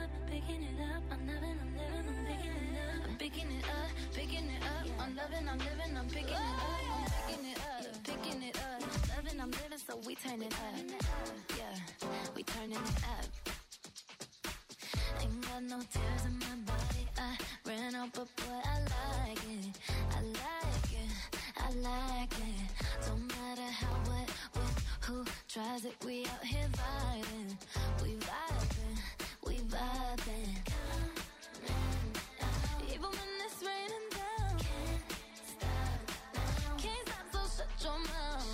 up, picking it up. I'm loving, I'm living, I'm picking it up. I'm picking it up, picking it up. I'm loving, I'm living, I'm picking it up. I'm picking it up, picking it up. Loving, I'm living, so we turn it up. Yeah, we turning it up. Ain't got no tears in my body. I ran out, but boy, I like it. I like it, I like it. Don't matter how, what, when, who tries it. We out here vibing. We vibing, we vibing. Even when it's raining down, can't stop, so shut your mouth.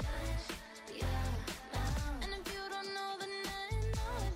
And if you don't know, then I know it,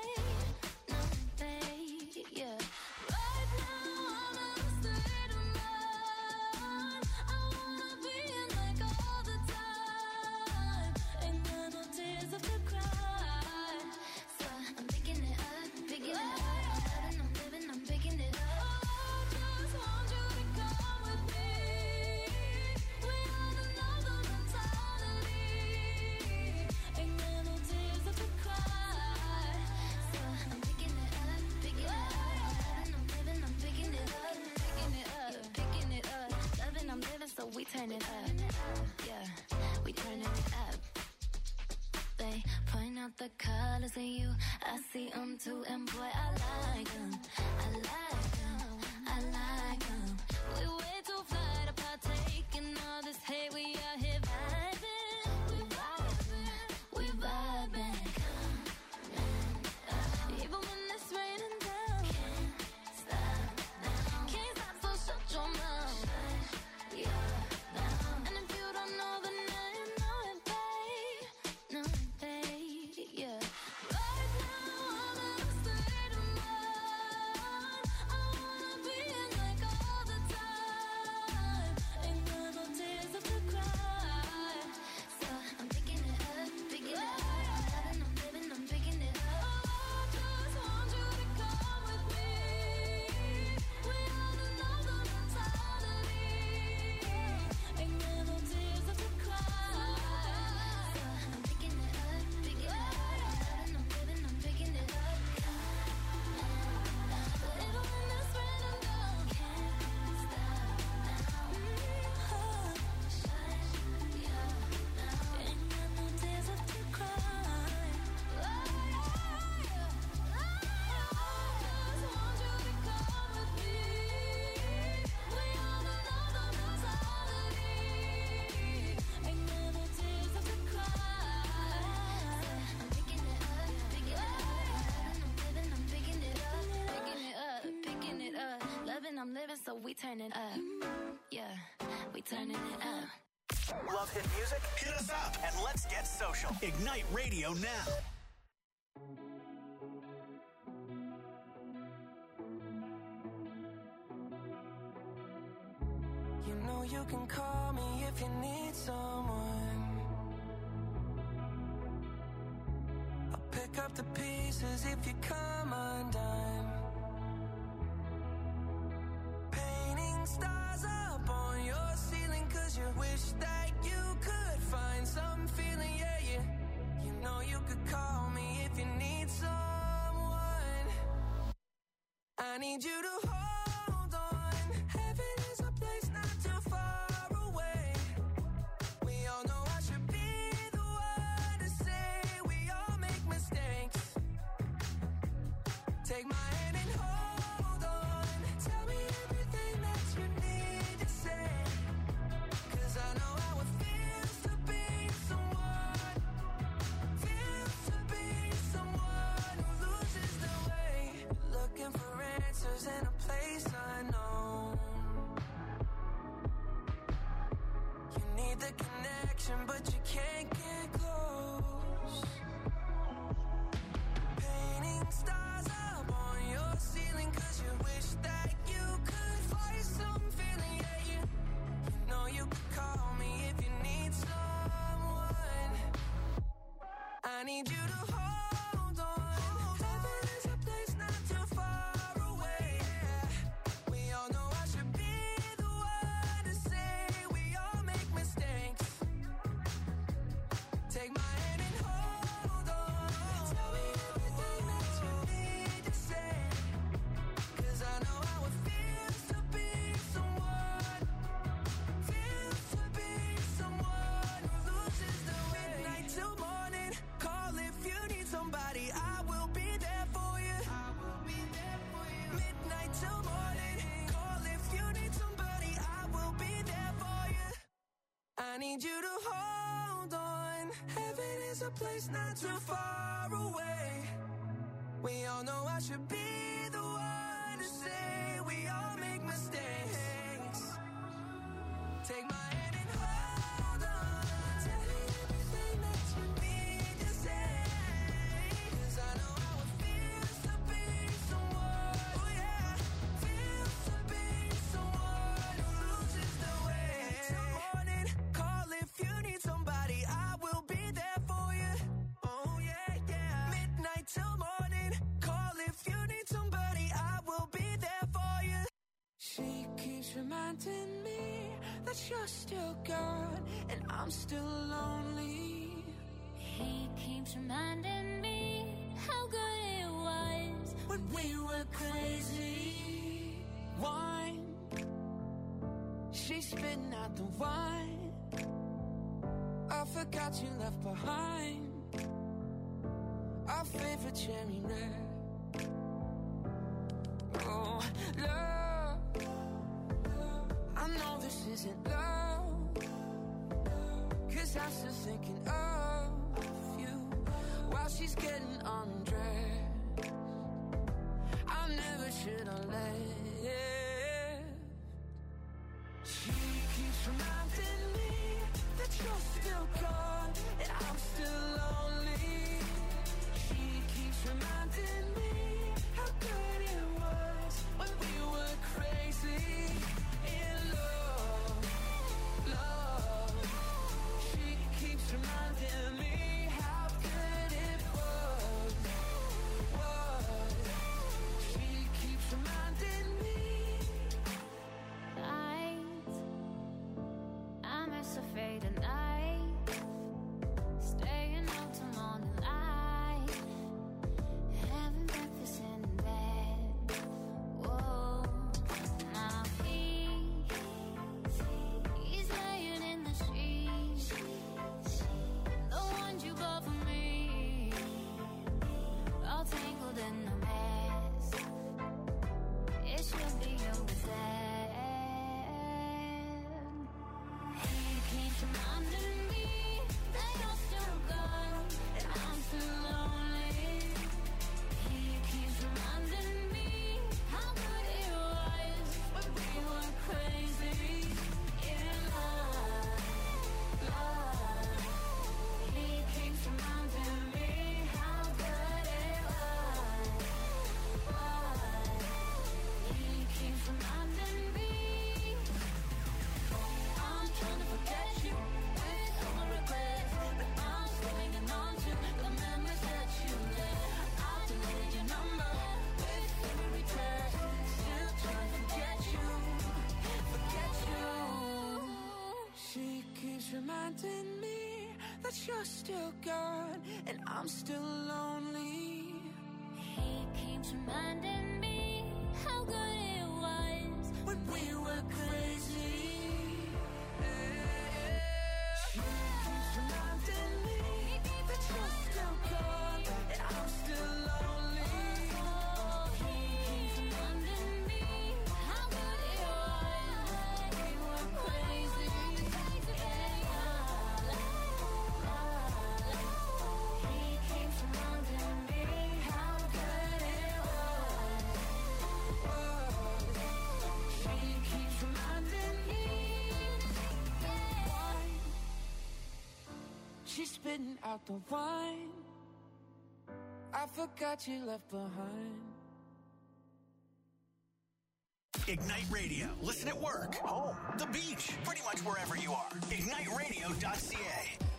babe. Yeah. Right now I'm in a state of mind. I wanna be in like all the time. Ain't got no tears left to cry. So I'm picking it up, picking it up. I'm living, I'm picking it up. Oh, I just want you to come with me. We ought to know the mentality. Ain't got no tears left to cry. So I'm picking it up, picking it up. I'm living, I'm picking it up, picking it up, picking it up. Loving, I'm living, so we turn it up. Yeah, we turning it up. They point out the colors in you. I see them too, and boy, I like them. I like them, I like them. We way too fly to partake in all this hate. We out here vibing. We vibing, we vibing. Even when it's raining down, can't stop, so shut your mouth. And if you don't know, then I know it, babe. Know it, babe. Yeah. Right now I'm in a state of mind. I wanna be in like all the time. Ain't got no tears left to cry. So I'm picking it up, picking it up. I'm living, I'm picking it up. Oh, I just want you to come with me. We ought to know the mentality. Ain't got no tears left to cry. So I'm picking it up, picking it up. I'm living, I'm picking it up. Little when it's raining down, can't stop now. Ain't got no tears left to cry. I just want you to come with me. We ought to know the mentality. Ain't got no tears left to cry. I'm picking it up, picking it up. I'm living, I'm picking it up, picking it up, picking it up. Loving, I'm living, so we turn it up. Yeah, we turning it up. Love hit music? Hit us up and let's get social. Ignite Radio now. You know you can call me if you need someone. I'll pick up the pieces if you come undone. Painting stars up on your ceiling 'cause you wish that you could find some feeling, yeah, yeah. You know you could call me if you need someone. I need you to hold on. Heaven is a place not too far away. We all know I should be the one to say we all make mistakes. Take my hand and hold on. Tell me everything that you need to say. 'Cause I know how it feels to be someone. Feels to be someone who loses their way. Looking for answers in a place need you to hold on. Heaven is a place not too far away. We all know I should be the one to say we all make mistakes. Take my hand and hold on. Tell me everything that you need to say. 'Cause I know how it feels to be someone, oh yeah, feels to be someone who loses their way. Till morning, call if you need somebody, I will be there for you. Oh yeah, yeah. Midnight till morning, call if you need somebody, I will be there for you. She keeps reminding me that you're still gone and I'm still lonely. He keeps reminding me how good it was When we were crazy, wine, she's spitting out the wine. I forgot you left behind our favorite cherry red. Oh, love, I know this isn't love, 'cause I'm still thinking of you while she's getting undressed. I never should have left. She keeps reminding me that you're still gone and I'm still lonely. She keeps reminding me how good it was when we were crazy in love, love. She keeps reminding me how good it was. She keeps reminding me. I'm as afraid of night, staying out till morning light, having breakfast in bed. Whoa, now he's laying in the sheets, the ones you bought for me, all tangled in a mess. It should be over then. He keeps reminding me that you're still gone and I'm still lonely. He keeps reminding me how good it was when we were crazy in love, love. He keeps reminding me how good it was. He keeps reminding me. I'm trying to forget you with all my regrets, but I'm still hanging on to the memories that you left. I've deleted your number with every text, still trying to forget you, forget you. She keeps reminding me that you're still gone and I'm still lonely. He keeps reminding me how good it was When we were crazy, she keeps reminding me that you're still gone and I'm still lonely. He keeps reminding me how good it was when we were crazy. He keeps reminding me how good it was. She keeps reminding me. She's spitting out the wine. I forgot you left behind. Ignite Radio. Listen at work, home, the beach, pretty much wherever you are. IgniteRadio.ca.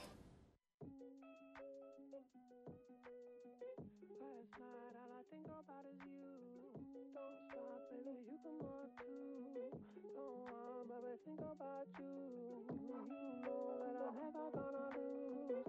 Last night, all I think about is you. Don't stop, baby, you can walk too. Don't want, baby, think about you. You know that I'm never gonna lose.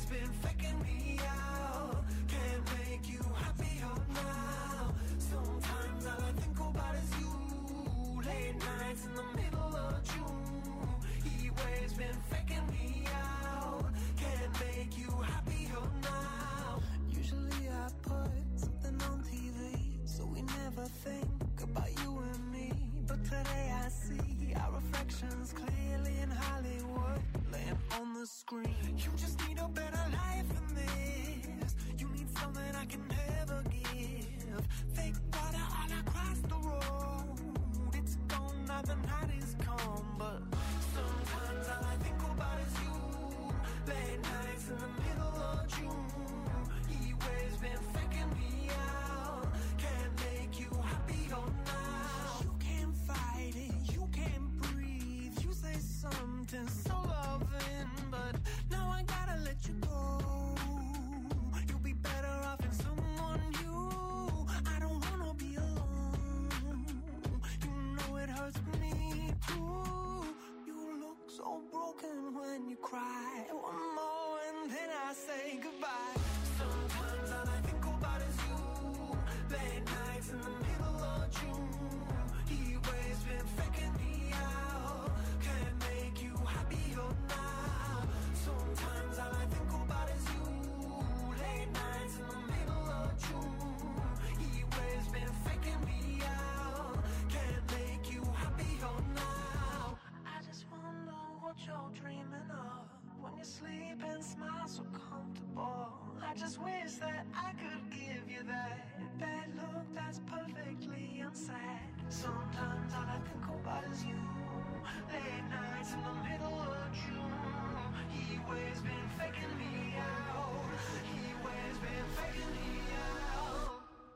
been faking me out. Can't make you happier now. Sometimes all I think about is you. Late nights in the middle of June. He waves been faking me out. Can't make you happier now. Usually I put something on TV, so we never think about you and me. But today I see our reflections clearly in Hollywood, laying on the screen. You just need a better life than this. You need something I can never give. Fake water all across the road. It's gone now, the night is come. But sometimes all I think about is you. Late nights in the middle of June. He waves been faking me out. Can't make you happier now. You can't fight it, you can't breathe. You say something so loving, but now I gotta let you go. You'll be better off in someone new. I don't wanna be alone. You know it hurts me too. You look so broken when you cry. One more and then I say goodbye. Sometimes all I think about is you. Late nights in the middle of June. He waves been faking me out. Can't make you happier now. Sometimes all I think about is you. Late nights in the middle of June. He waves been faking me out. Can't make you happier now. I just wonder what you're dreaming of when you sleep and smile so comfortable. I just wish that I could give you that look that's perfectly unsaid. Sometimes all I think about is you. Late nights in the middle of June. He waves been faking me out. He waves been faking me out.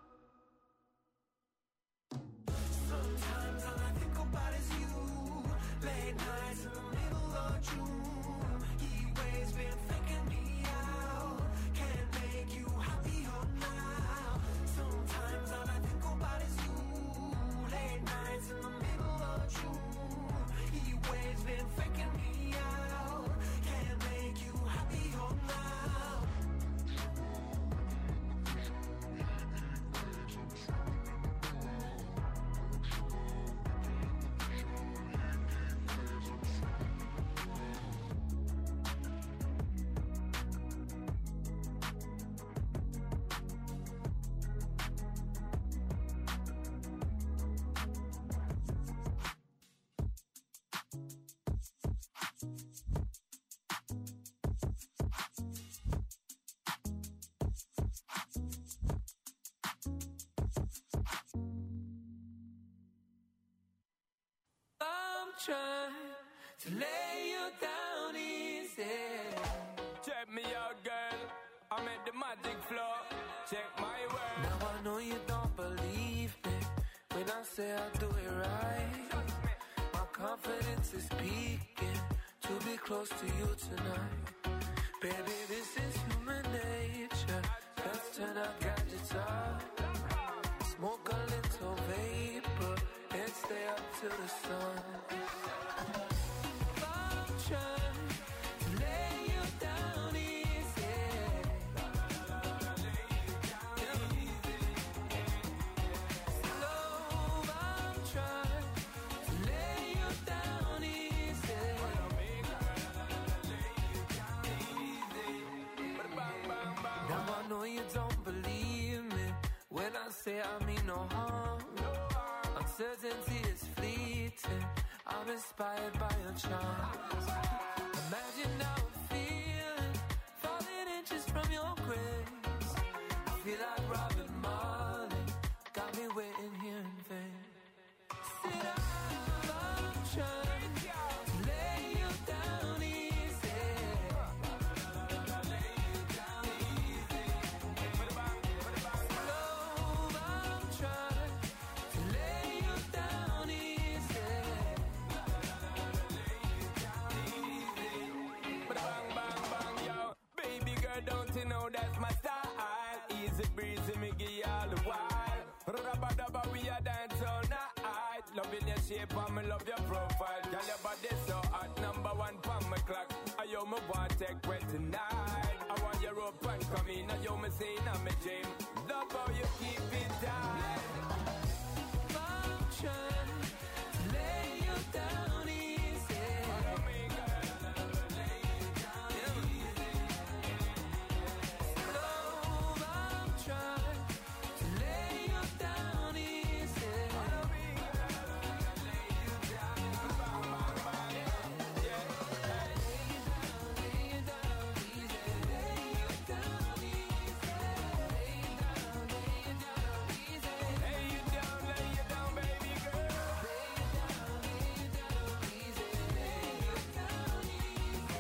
Sometimes all I think about is you. Late nights in the middle of June. He waves been faking me out. Can't make you happier now. Sometimes all I think about is you. Late nights in the middle of June. He waves been faking me out. Can't make you happier now. I'm trying to lay you down easy. Check me out, girl. I'm at the magic floor. Check my word. Now I know you don't believe me when I say I do it right. My confidence is peaking to be close to you tonight. Baby, this is human nature. Let's turn our gadgets off. Smoke a little vapor and stay up till the sun. I'm trying to lay you down easy. Slow, I'm trying to lay you down easy. Now I know you don't believe me when I say I mean no harm. Uncertainty is fleeting. I'm inspired by your charms. Imagine how I'm feeling, falling inches from your grace. I feel like Robin Marley, got me waiting here in vain. Sit down, I'm trying to lay you down easy. Slow, I'm trying to lay you down easy. Bang, bang, bang, yo. Baby girl, don't you know that's my style? Easy breezy, me give you all the while. Rubba dubba, we a dance all night. Loving your shape and me love your profile. Girl, your body so hot, number one for my clock. I yo me want take when tonight. I want up and come in. And you me say in my dream. Love how you keep it tight. I'm trying to lay you down easy. Follow me, girl. Lay you down easy. Love, I'm trying to lay you down easy. Follow me, girl. Lay you down. Bang, bang, bang. Yeah. Lay you down easy. Lay you down easy. Lay you down easy. Lay you down, baby girl. Lay you down easy. Lay you down easy.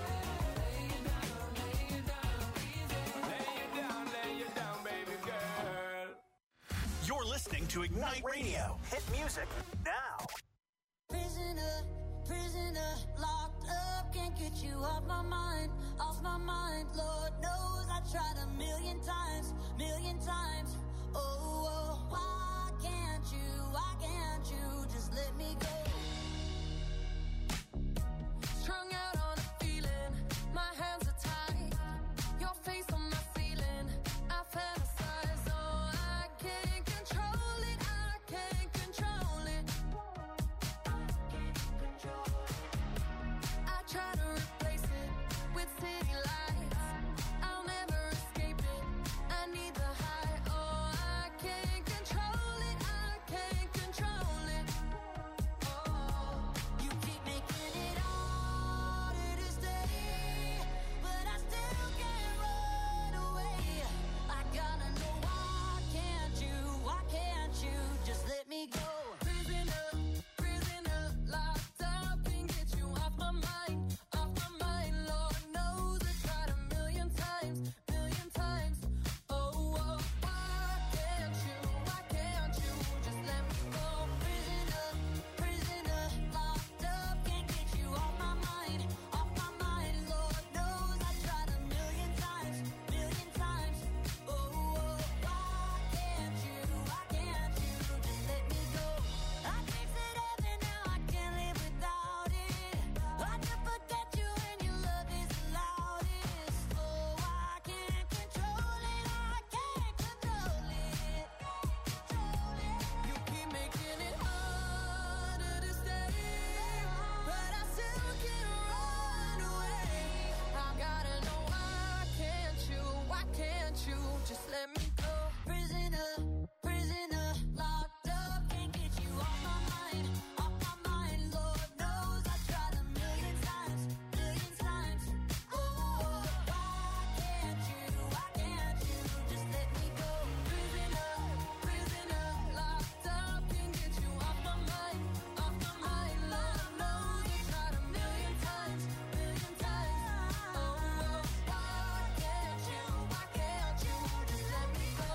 Lay you down, baby girl. You're listening to Ignite Radio. Hit music now. Prisoner, prisoner, locked up, can't get you off my mind, off my mind. Lord knows I tried a million times, oh, oh, why can't you just let me go? Strung out on a feeling, my hands are tied. Your face on my ceiling, I fantasize. Oh, I can't control it, I can't control it. I try to replace it with city lights. I'll never escape it. I need the high. Oh, I can't control it, I can't control it. Oh, You keep making it harder to stay, but I still can't run away. I gotta know why can't you just let me go? prisoner, prisoner, locked up, can't get you off my mind, off my mind. Lord knows I tried a million times. Oh, oh, why can't you just let me go? Prisoner, prisoner, locked up, can't get you off my mind, off my mind. Lord knows I tried a million times. Oh, oh, why can't you just let me go? I tasted heaven, now I can't live without it. I can forget you and your love is the loudest. Oh, I can't control it, You keep making it harder to stay, but I still can't run away. I gotta know why can't you just let me go? Prisoner, prisoner, locked up, can't get you off my mind, off my mind. Lord knows I tried a million times. Oh, why can't you just let me go? Prisoner, prisoner, locked up, can't get you off my mind, off my mind. Lord knows I tried a million times. Oh, why can't you just let me go?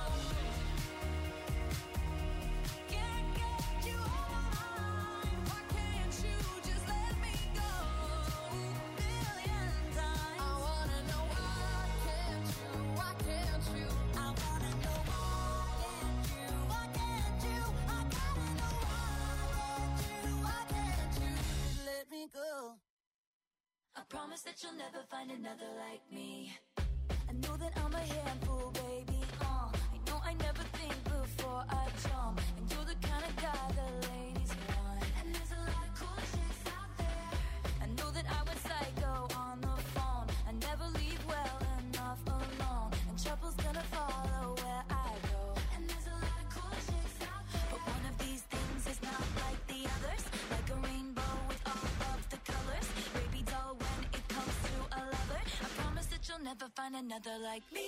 Can't get you off my mind. Why can't you just let me go? Million times. I wanna know why can't you? I wanna know why can't you? I gotta know why can't you just let me go? I promise that you'll never find another like me. I know that I'm a handful, baby. I know I never think before I jump, and you're the kind of guy the ladies want. And there's a lot of cool chicks out there. I know that I went psycho on the phone. I never leave well enough alone, and trouble's gonna follow where I go. And there's a lot of cool chicks out there, but one of these things is not like the others. Like a rainbow with all of the colors. Baby doll, when it comes to a lover, I promise that you'll never find another like me.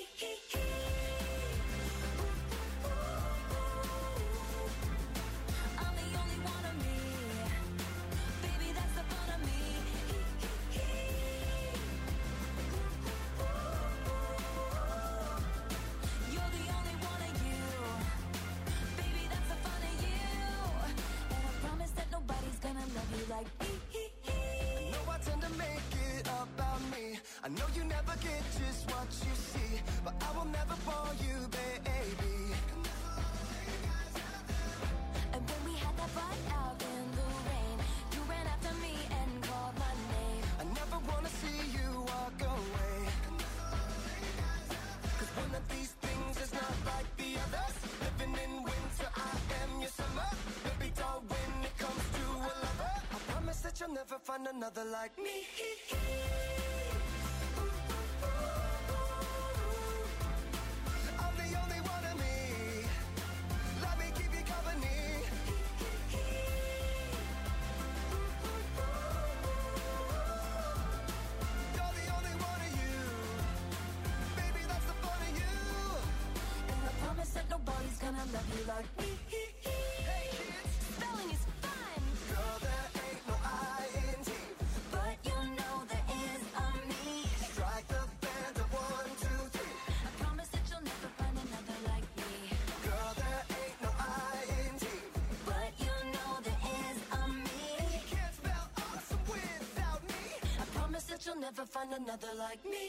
I'm the only one of me. Baby, that's the fun of me. You're the only one of you. Baby, that's the fun of you. And I promise that nobody's gonna love you like me. I know I tend to make it about me. I know you never get just what you see, but I will never bore you, baby. And when we had that fight out in the rain, you ran after me and called my name. I never wanna see you walk away. find another like me. I'm the only one of me. Let me keep you company. You're the only one of you. Baby, that's the fun of you. And I promise that nobody's gonna love you like me. Hey kids, Spelling is fun, girl, there ain't no I-N-T. but you know there is a me. Strike the band of 1, 2, 3. I promise that you'll never find another like me. Girl, there ain't no I-N-T. But you know there is a me. You can't spell awesome without me. I promise that you'll never find another like me.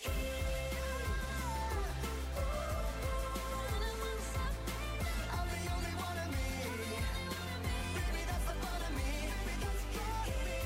I'm the only one of me. Baby, that's the fun of me. Baby, that's the fun of me.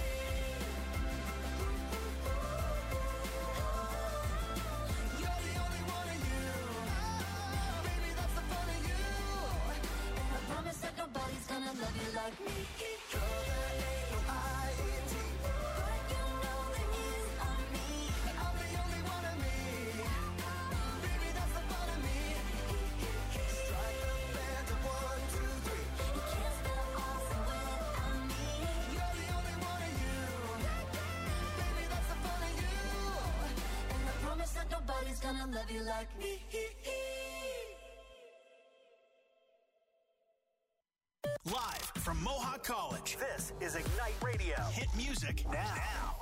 You're the only one of you. Baby, that's the fun of you. I promise that nobody's gonna love you like me. Girl, there ain't no I-N-T. But you know there is a me. I'm the only one of me. Baby, that's the fun of me. Strike the band of 1, 2, 3. You can't spell awesome without me. You're the only one of you. Baby, that's the fun of you. And I promise that nobody's gonna love you like me. Live from Mohawk College, this is Ignite Radio. Hit music now.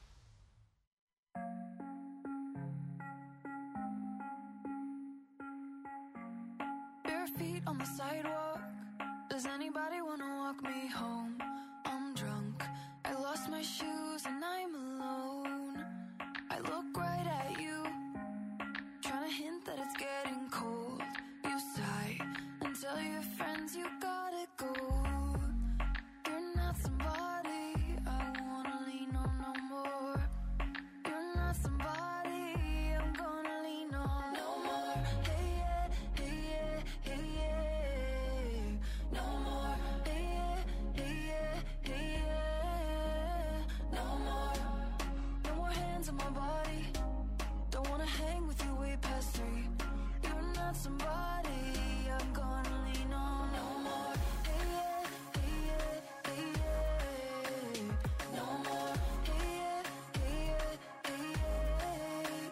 Bare feet on the sidewalk. Does anybody wanna walk me home? I'm drunk. I lost my shoes and I'm alone. I look right at you, trying to hint that it's getting cold. You sigh and tell your friends you gotta go. You're not somebody I wanna lean on no more. You're not somebody I'm gonna lean on no more. Hey yeah, hey yeah, hey yeah. No more. Hey yeah, hey yeah, hey yeah. No more. No more hands on my body. Don't wanna hang with you way past 3. You're not somebody I'm gonna lean on no more. Hey yeah, hey yeah, hey yeah. No more. Hey yeah, hey yeah, hey yeah.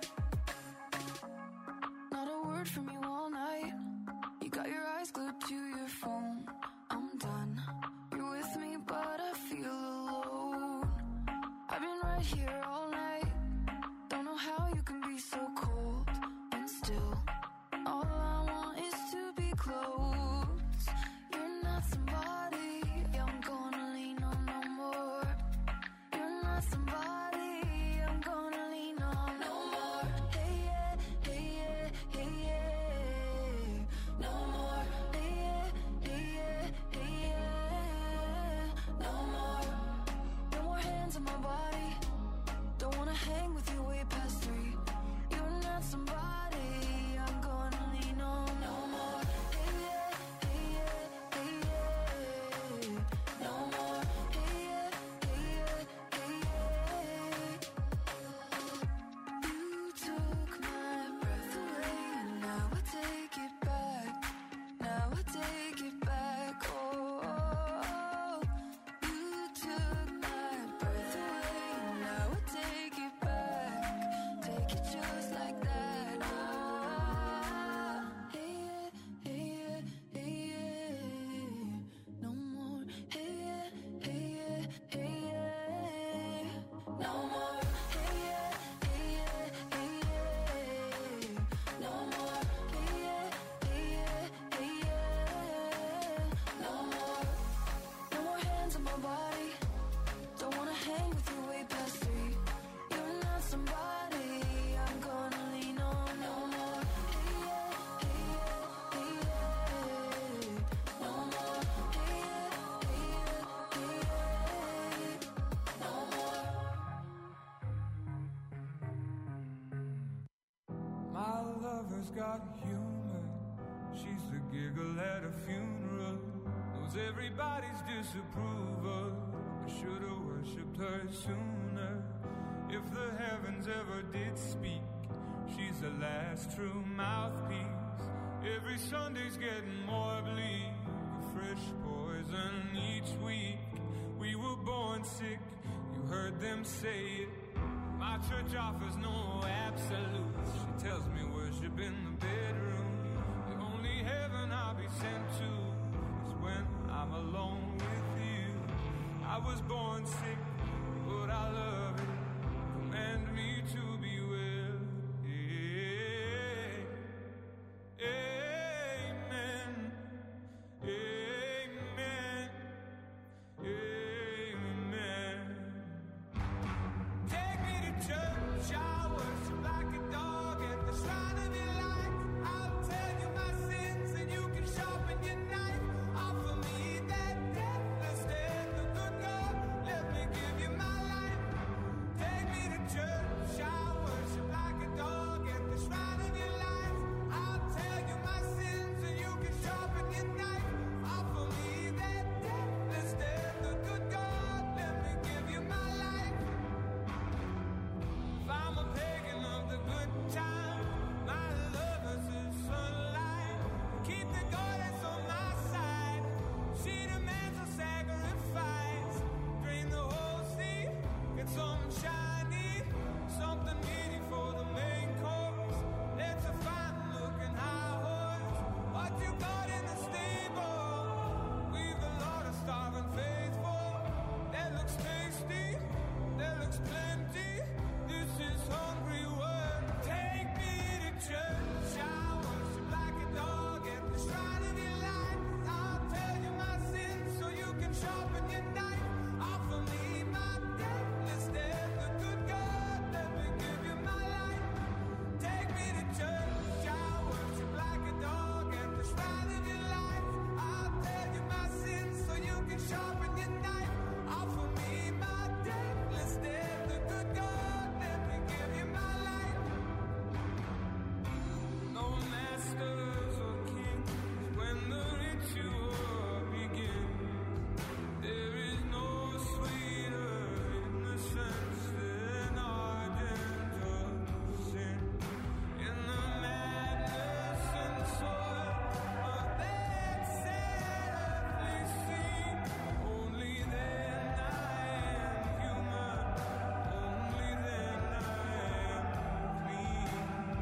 Not a word from you all night. You got your eyes glued to your phone. I'm done. You're with me, but I feel alone. I've been right here all night. Don't know how you can be so cold. And still, all I want is to be close. You're not somebody I'm gonna lean on no more. You're not somebody I'm gonna lean on no more. Hey yeah, hey yeah, hey yeah. No more. Hey yeah, hey yeah, hey yeah. No more. No more hands on my body. Don't wanna hang with you way past 3. You're not somebody I'm gonna lean on no more. Hey yeah, hey yeah, hey yeah. No more. Hey yeah, hey yeah, hey yeah. You took my breath away, and now I take it back. Now I take it back. Oh, you took my breath away, and now I take it back. Take it just like that. Ah, hey yeah, hey yeah, hey yeah. No more. Hey yeah, hey yeah, hey yeah. No more. Hey yeah, hey yeah, hey yeah. No more. Hey yeah, hey yeah, hey yeah. No more. No more hands on my body. Don't wanna hang with you way past 3. You're not somebody I'm gonna lean on no more. Hey yeah, hey yeah, hey yeah. No more. Hey yeah, hey yeah, hey yeah. No more. My lover's got humor. She's the giggle at a funeral. Knows everybody's disapproval. I should've worshipped her sooner. If the heavens ever did speak, she's the last true mouthpiece. Every Sunday's getting more bleak, a fresh poison each week. We were born sick, you heard them say it. My church offers no absolutes. She tells me worship in the bedroom. The only heaven I'll be sent to is when I'm alone with you. I was born sick, but I love it. Command me to be well. Amen. Amen. Amen. Take me to church, I worship like a dog at the shrine of your life. I'll tell you my sins and you can sharpen your knife. Offer me that deathless death, the good God, let me give you my life. Take me to church, I worship like a dog at the shrine of your life. I'll tell you my sins and you can sharpen your knife. Offer me that deathless death, the good God, let me give you my life. If I'm a pagan of the good time, my lover's the sunlight. Keep the goddess on my side. She demands a sacrifice. Drain the whole sea, get something shiny, something meaty for the main course. Let's a fine looking high horse. What you got in the stable? We've a lot of starving faithful. That looks tasty, that looks plenty. This is hungry work. Take me to church. I worship like a dog at the shrine of your life. I'll tell you my sins so you can sharpen your knife. Offer me my deathless death, the good God, let me give you my life. Take me to church. I worship like a dog at the shrine of your life. I'll tell you my sins so you can sharpen your knife. Offer me my deathless death, the good God, let me give you my life. No masters or kings when the ritual begins. There is no sweeter innocence than ardent of sin. In the madness and soil of that earthly scene, only then I am human, only then I am clean.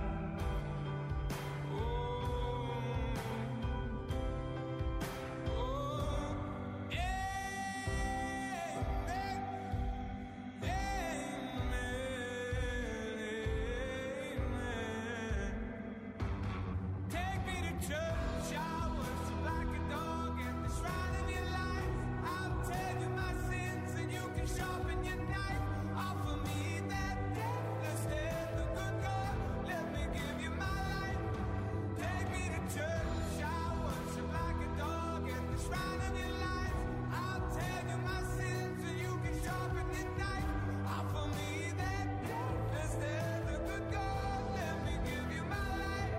Take me to church, I worship like a dog at the shrine of your life. I'll tell you my sins and you can sharpen your knife. Offer me that deathless death, the good God, let me give you my life. Take me to church, I worship like a dog at the shrine of your life. I'll tell you my sins and you can sharpen your knife. Offer me that deathless death, the good God, let me give you my life.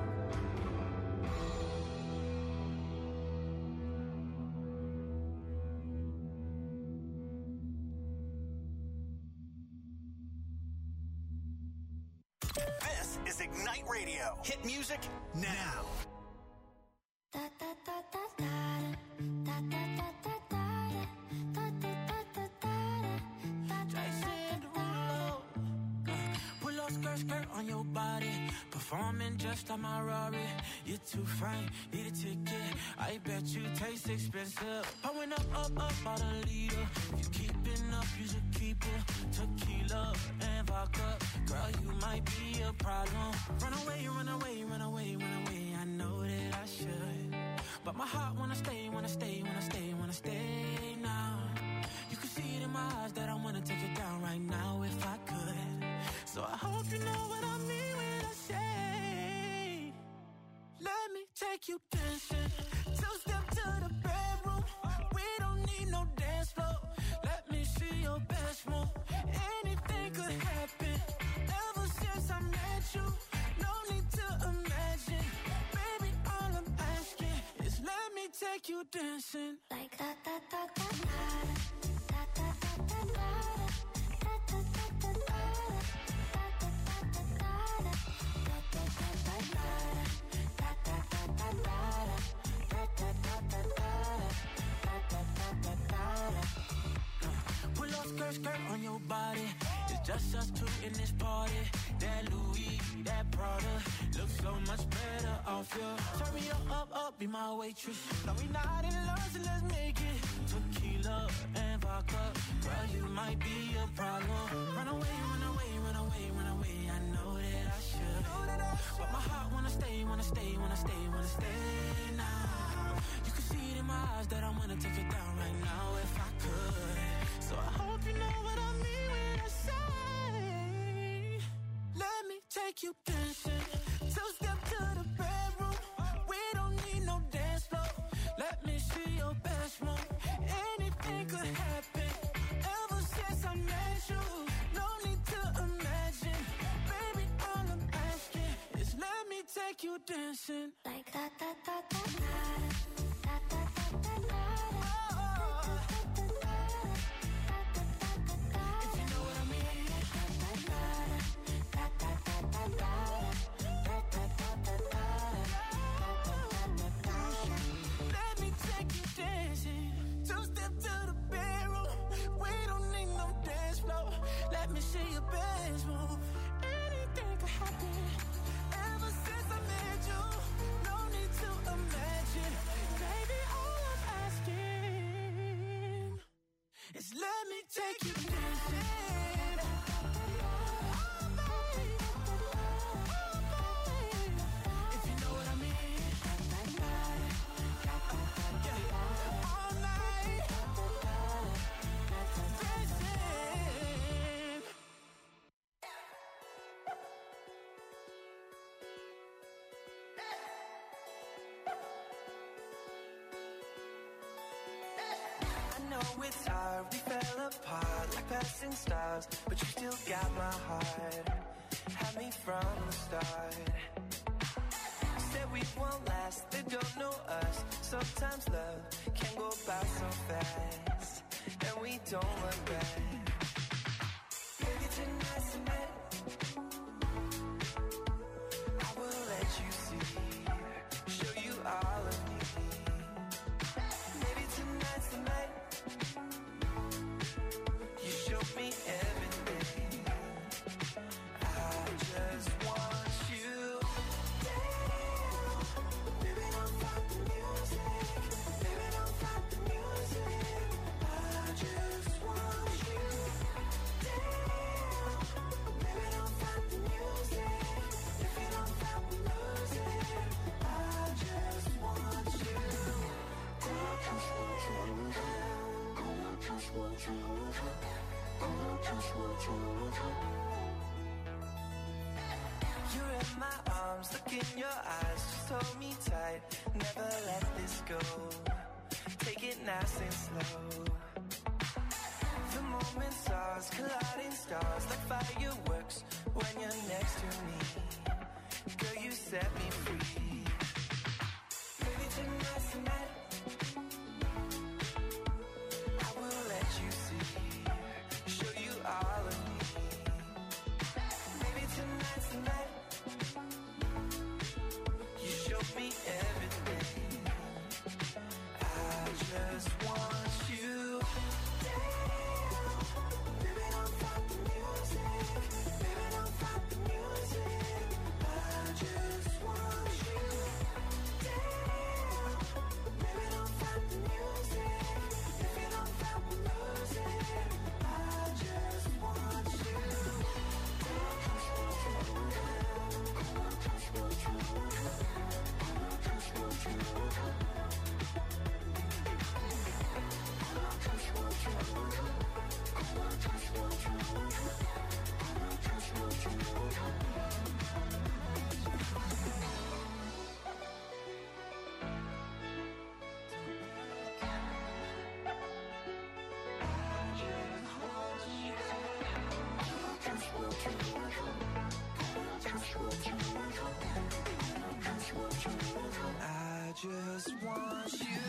This is Ignite Radio. Hit music now. Da da da da da da da da da da da da da da Jason Derulo. Pull up skirt on your body. Performing just like my Rari. You're too fine, need a ticket. I bet you taste expensive. Pouring up by the leader. If you keeping up, you should keep it. Tequila and vodka. Girl, you might be a problem. Run away, run away, run away, run away. I know that I should. But my heart wanna stay, wanna stay, wanna stay, wanna stay now. You can see it in my eyes that I wanna take it down right now if I could. So I hope you know what I mean when I say, let me take you dancing. Two-step to the bedroom. We don't need no dance floor. Let me see your best move. Anything could happen. Ever since I met you, no need to imagine. Baby, all I'm asking is let me take you dancing. like da da da da da da da da da skirt on your body. It's just us two in this party. That Louis, that Prada, looks so much better off you. Turn me up, be my waitress. No, we not in love, so let's make it tequila and vodka. Girl, you might be a problem. Run away, run away, run away, run away. I know that I should, but my heart wanna stay, wanna stay, wanna stay, wanna stay now. You can see it in my eyes that I wanna take it down right now if I could. So I hope you know what I mean when I say, let me take you dancing. Two-step to the bedroom. We don't need no dance floor. Let me see your best move. Anything could happen. Ever since I met you, no need to imagine. Baby, all I'm asking is let me take you dancing. Like that, that, that, that, that. That, that, that, that, that. Let me see your best move. Anything could happen. Ever since I met you, no need to imagine. Baby, all I'm asking is let me take you dancing. If you know what I mean. All night. It's hard, we fell apart like passing stars, but you still got my heart. Had me from the start. Said we won't last, they don't know us. Sometimes love can go by so fast, and we don't look back. Maybe tonight's the night. I will let you see, show you all of me. Maybe tonight's the night. Me everything. I just want you. Baby, don't stop the music. Baby, don't stop the music. I just want you. Baby, don't stop the music. If you don't stop the music, I just want you. I just want you. I just want you. You're in my arms, look in your eyes, just hold me tight, never let this go. Take it nice and slow. The moment's ours, colliding stars like fireworks when you're next to me. Girl, you set me free. Maybe tonight's the night. I will let you see, show you all of me. Maybe tonight's the night. You show me everything. I just want you. Baby, don't stop the music. Baby, don't stop the music. I just want you. Baby, don't stop the music. If you don't stop the music, I just want you. I just want you.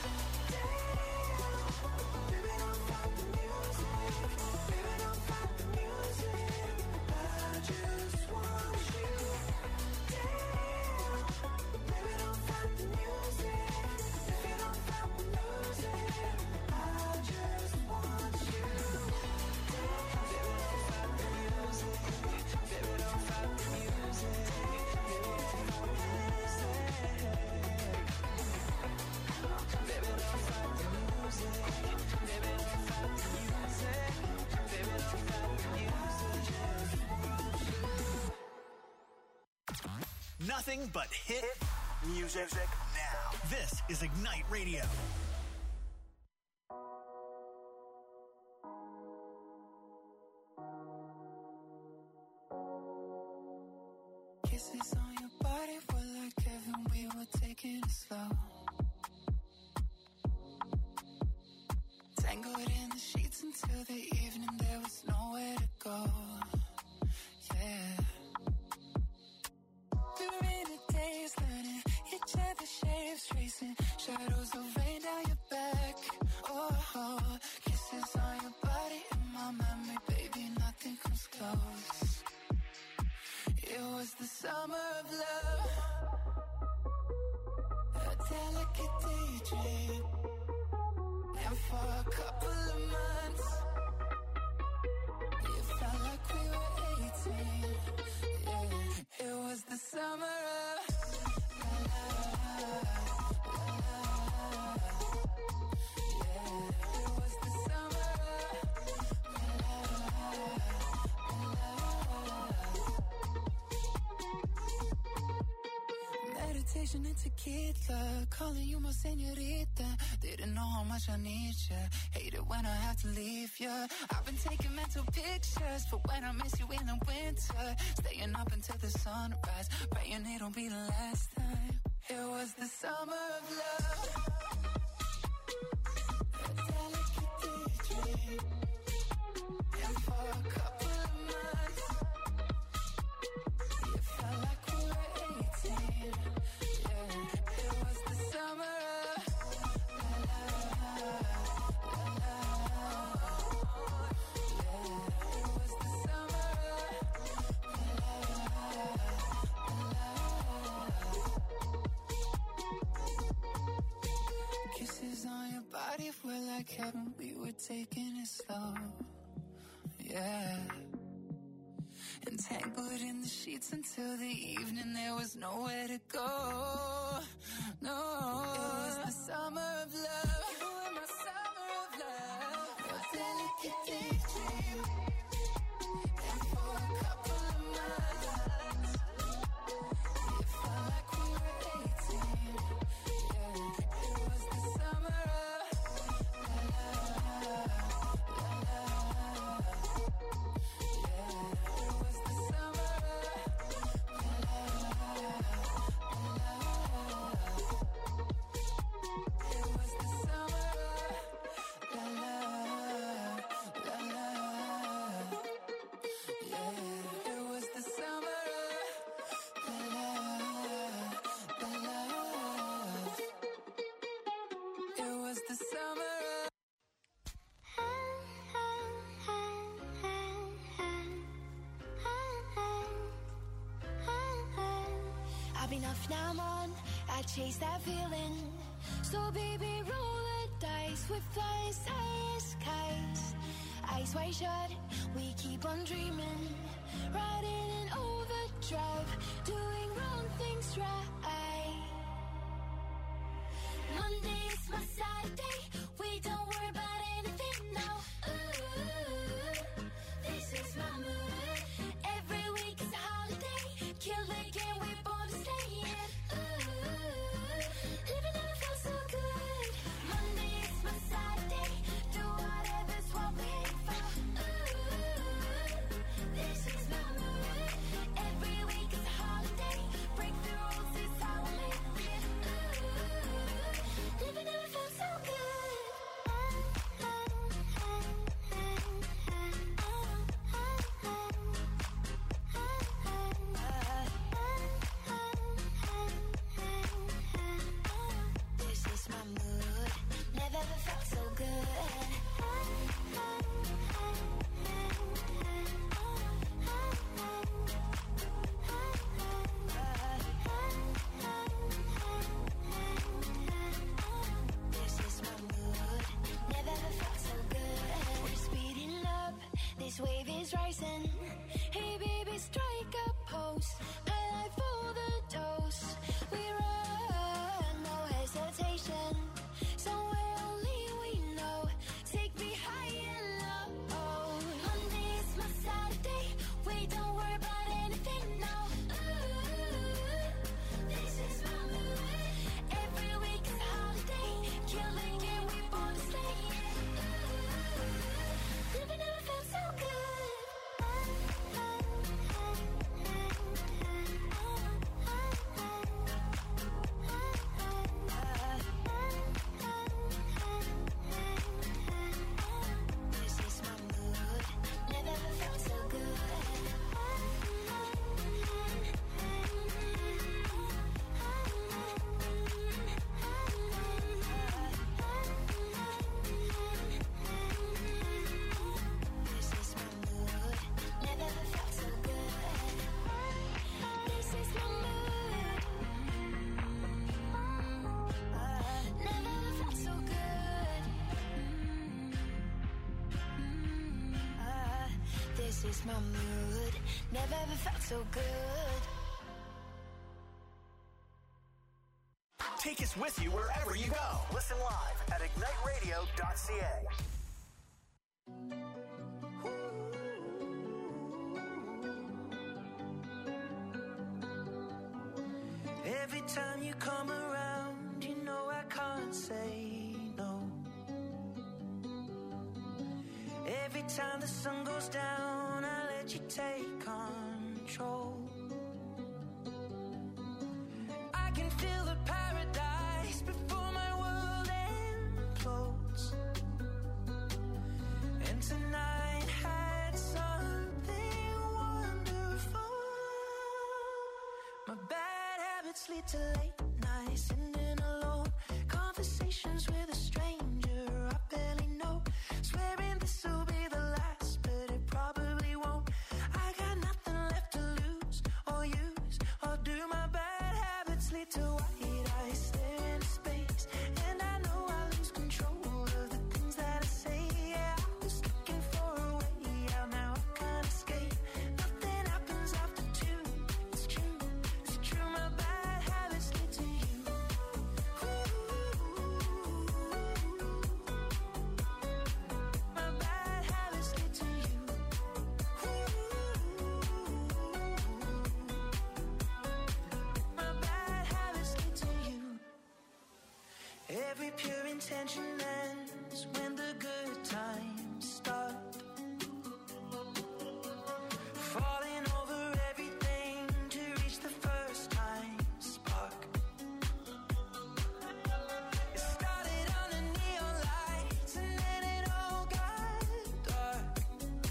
Baby, don't stop the music. Baby, don't stop the music. I just want you. Baby, don't stop the music. If you don't stop the music, I just want you. Nothing but hit music now. This is Ignite Radio. Kisses on your body were like heaven, we were taking it slow. Tangled in the sheets until the evening, there was nowhere to go. Yeah. We're in the days learning each other's shapes, tracing shadows of rain down your back. Oh, kisses on your body in my memory, baby, nothing comes close. It was the summer of love, a delicate daydream. And for a couple of months, it felt like we were 18. Yeah, it was the summer of yeah, it was the summer meditation and tequila, calling you my señorita. Didn't know how much I need ya. Hate it when I have to leave ya. I've been taking mental pictures for when I miss you in the winter. Staying up until the sunrise, praying it'll be the last time. It was the summer of love, a delicate daydream. And for a couple of months, it felt like we were 18. Yeah, it was the summer of kisses on your body were like heaven, we were taking it slow. Yeah. Entangled in the sheets until the evening, there was nowhere to go. No, it was the summer of love. You were my summer of love, a delicate daydream. And for a couple of months, it felt like we were 18. Yeah, it was the summer of yeah, it was the summer it was the summer la la la la. Yeah, it was the summer la la la. It was the summer. I've been off, now I'm on. I chase that feeling. So baby, roll the dice with flying skies. Eyes wide shut, we keep on dreaming. Riding in overdrive, doing wrong things right. Monday is my Saturday. We don't worry about anything now. Ooh, this is my mood. Every week is a holiday. Kill the game, we're born to stay in. Ooh, living never felt so good. Monday is my Saturday. Do whatever's what we aim for. Ooh, this is my mood. Every week is a holiday. Break the rules, it's how we live it. Ooh, living never felt so good. this is my mood. Never ever felt so good. Take us with you wherever you go. Listen live at igniteradio.ca. Every time you come around, you know I can't say no. Every time the sun goes down, I let you take control. I can feel the paradise before my world implodes. And tonight had something wonderful. My bad habits lead to late nights, sitting alone, conversations with a stranger I barely know, swearing this will be the last, but it probably won't. I got nothing left to lose or use or do. My bad habits lead to white eyes, stare into space, and I know I lose control of the things that I say. Yeah, I was looking for a way out, now I can't escape. Nothing happens after two. It's true, it's true. My bad habits lead to you. My bad habits lead to you. My bad habits lead to you. Every pure intention ends when the good times start. Falling over everything to reach the first time spark. It started on the neon lights and then it all got dark.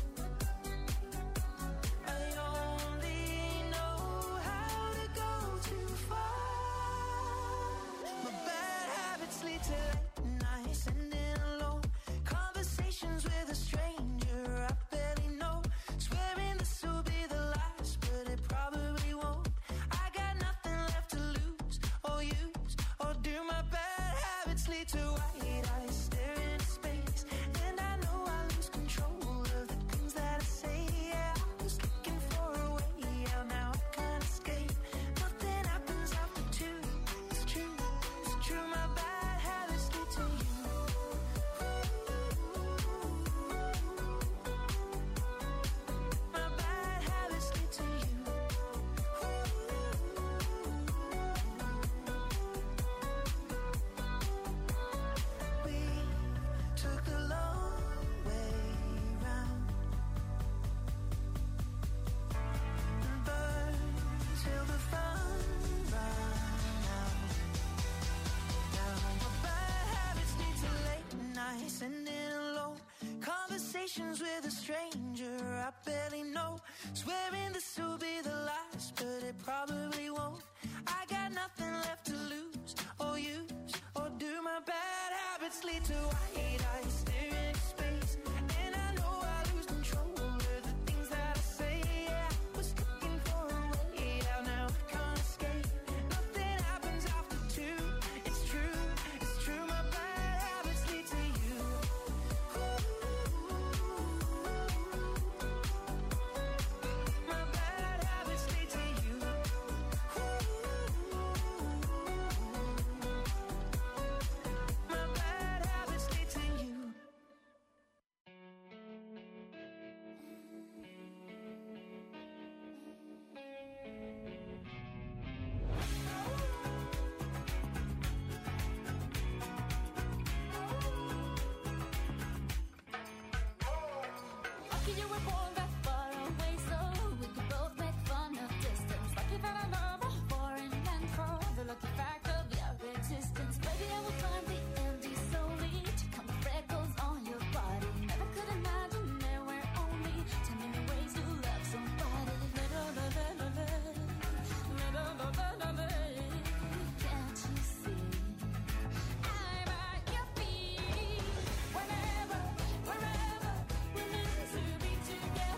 I only know how to go too far. My bad habits lead to late nights, sitting alone, conversations with a stranger I barely know, swearing this will be the last, but it probably won't. I got nothing left to lose or use or do. My bad habits lead to white eyes, staring into space, and I know I lose control of the things that I say. Yeah, I was looking for a way out, now I can't escape. Nothing happens after two. It's true, it's true. My bad habits lead to you. My bad habits lead to you. We took the long way round and burned till the fun ran out. Now my bad habits lead to late nights, sitting alone, conversations with a stranger I barely know, swearing this will be the last, but it probably won't. I got nothing left to lose or use or do. My bad habits lead to white eyes, staring into space, and I know I lose control of the things that I say. Yeah, I was looking for a way out, now I can't escape. Nothing happens after two. It's true, it's true. My bad habits lead to you. My bad habits lead to you. My bad habits lead to you. Lucky you were born that far away, so we could both make fun of distance. Lucky that I love a foreign land for the lucky fact of your existence. Baby, I will climb the Andes solely to count the freckles on your body. Never could imagine there were only 10 million ways to love somebody. Can't you see? I'm at your feet. Whenever, wherever, we're meant to be together.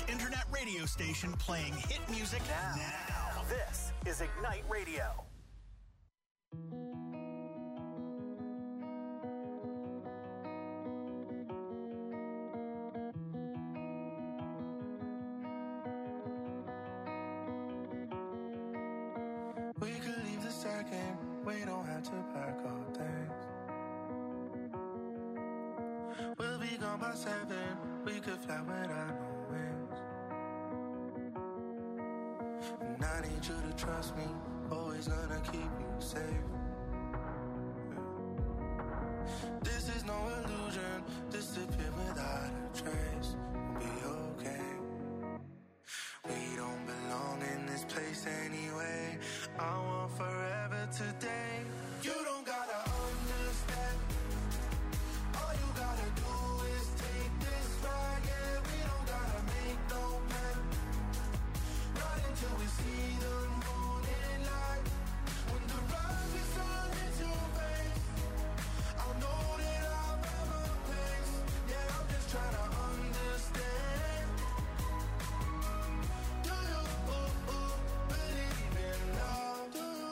internet radio station playing hit music now. This is Ignite Radio. We could leave the second, we don't have to pack our things. We'll be gone by 7, we could fly without no wings. And I need you to trust me, always gonna keep you safe. This is no illusion, disappear without a trace. We'll be okay. We don't belong in this place anyway. I want forever today. You don't gotta understand. All you gotta do is take this ride. Yeah, we don't gotta make no plan. Not until we see the morning light. When the rising sun hits your face, I'll know that I'm at my place. Yeah, I'm just trying to understand. Do you believe in love? Do you?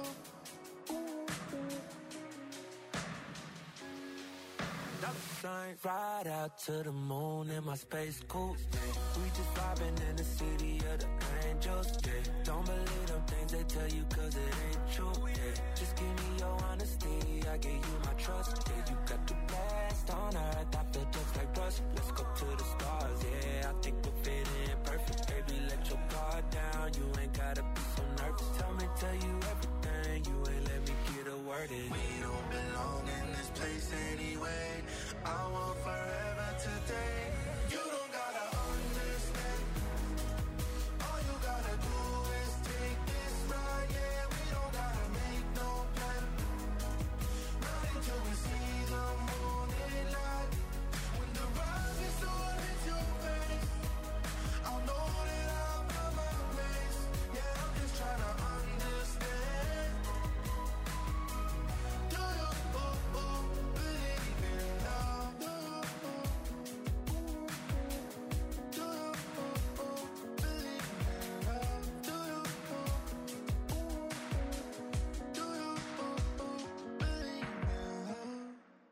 Ride out to the moon in my space coupe. We just vibing in the city of the angels. Yeah. Don't believe them things they tell you cause it ain't true. Yeah. Just give me your honesty, I give you my trust. Yeah, you got the best on earth, I feel just like rust. Let's go to the stars, yeah, I think we'll fit in perfect. Baby, let your guard down, you ain't gotta be so nervous. Tell you everything, you ain't let me get a word in. We don't belong in this place anyway. I want forever today. You don't gotta understand. All you gotta do is take this ride. Yeah, we don't gotta make no plan. Not until we see the morning light. When the rising sun hits your face, I'll know that I'm at my place. Yeah, I'm just trying to understand. Do you believe in love? Do you believe in love? Do you believe in love?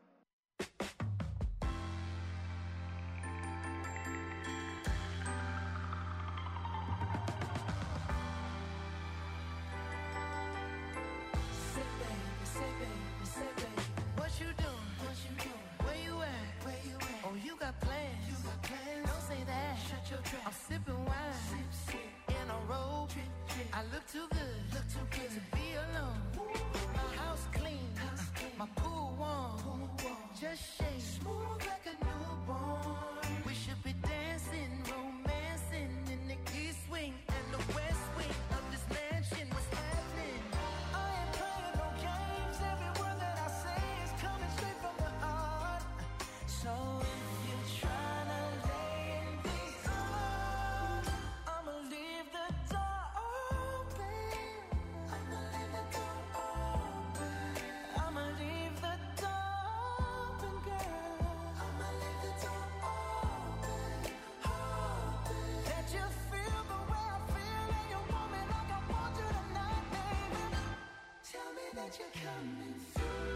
What you doing? Where you at? Oh, you got plans. Don't say that. I'm sipping wine in a robe. I look too good to be alone. My house clean, my pool warm. Just shake smooth like a newborn. We should be dancing, romancing in the east wing and the west wing of this mansion. What's happening? I ain't playing no games. Every word that I say is coming straight from the heart. So if you're trying to lay in these arms, I'ma leave the door open. I'ma leave the door open. I'ma leave the door open, girl. I'ma leave the door open. That you feel the way I feel and you want me like I want you tonight, baby. Tell me that you're coming through.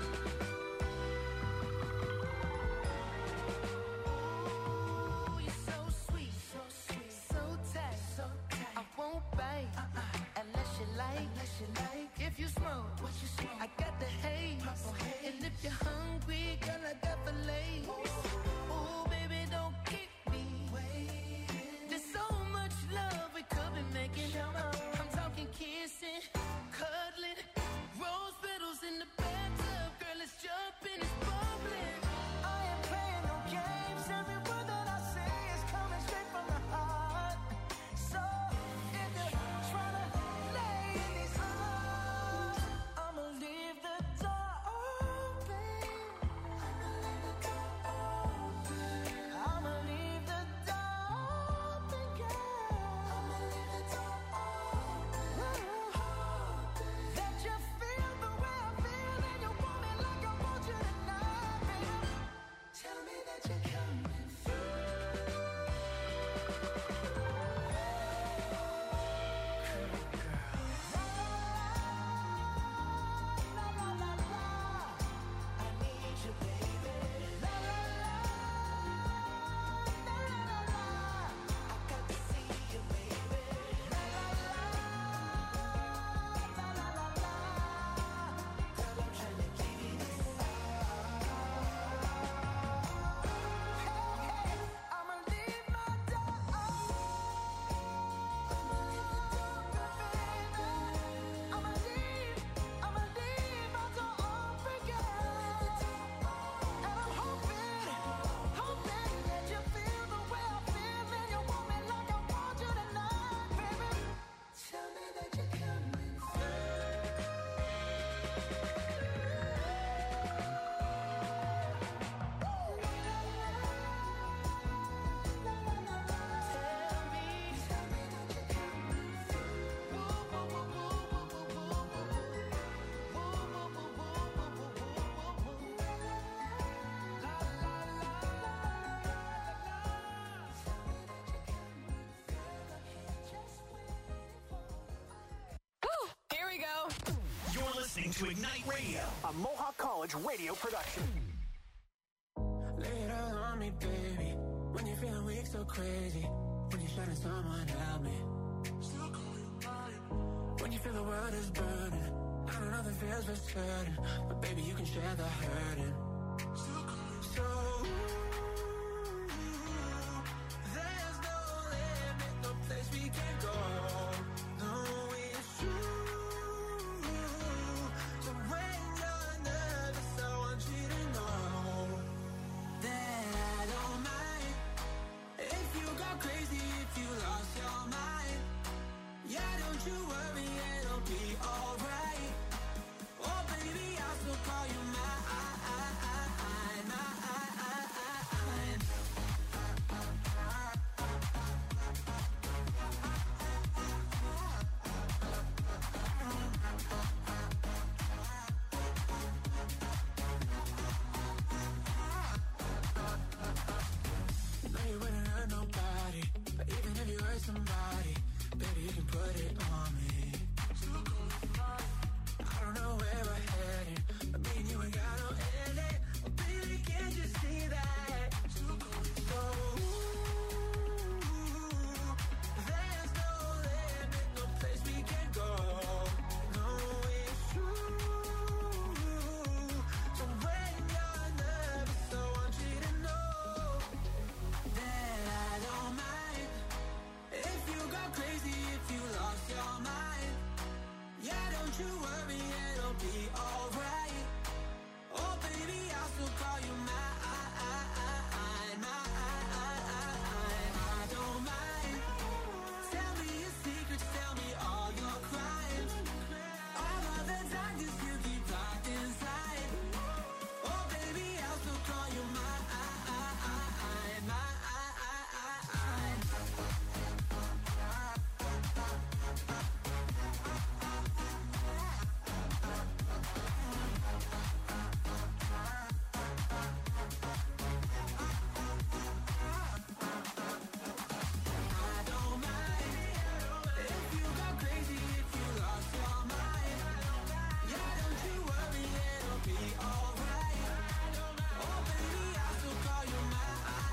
Ooh, you're so sweet, so tight. I won't bite unless you like. If you smoke, I got the haze. And if you're hungry, girl, I got the lace. Ooh, baby, don't keep me waiting. There's so much love we could be making. I'm talking kissing, cuddling, rose petals in the to Ignite Radio, a Mohawk College radio production. Lay it all on me, baby. When you're feeling weak, so crazy. When you're shutting someone help me. When you feel the world is burning, I know nothing feels but certain, but baby, you can share the hurting. So there's no limit, no place we can go. No, it's true. So when you're nervous, I want you to know that I don't mind if you go crazy, if you lost your mind. Yeah, don't you worry, it'll be alright. Oh baby, I'll still call you mine. No, you wouldn't hurt nobody, but even if you hurt somebody, baby, you can put it on me. I don't know where we're headed, but me and you ain't got no ending. Oh, baby, can't you see that? So, there's no limit, no place we can go. No, it's true. So when you're nervous, I want you to know that I don't mind if you go crazy, if you lost your mind. Yeah, don't you worry, it'll be alright. Oh baby, I'll still call you mine. I don't mind. Tell me your secrets, tell me all your crimes. All of the darkness you keep locked inside. Oh baby, I'll still call you mine. I don't mind if you go crazy, if you lost your mind. Yeah, don't you worry, it'll be alright. Oh baby, I'll still call you mine.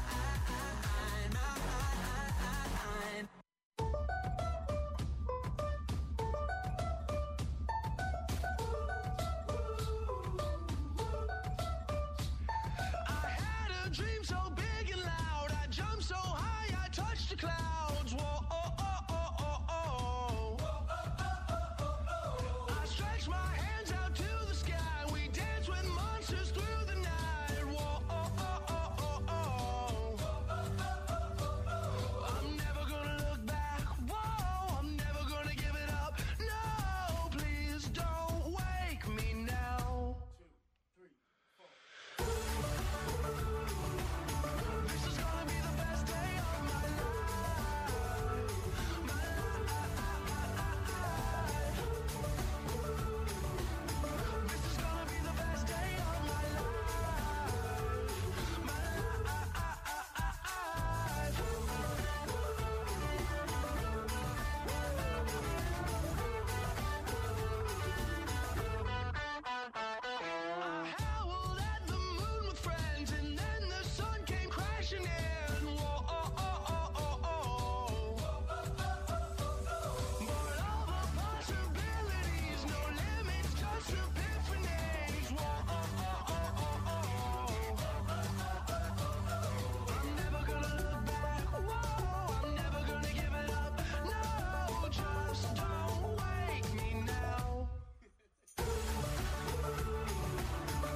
I had a dream so big and loud. I jumped so high, I touched the clouds. Whoa,